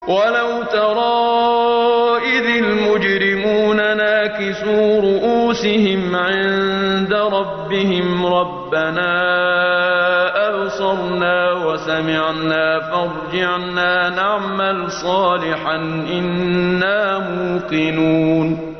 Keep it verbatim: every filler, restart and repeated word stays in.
وَلَوْ تَرَىٰ إِذِ الْمُجْرِمُونَ نَاكِسُو رُءُوسِهِمْ عِندَ رَبِّهِمْ رَبَّنَا أَبْصَرْنَا وَسَمِعْنَا فَارْجِعْنَا نَعْمَلْ صَالِحًا إِنَّا مُوقِنُونَ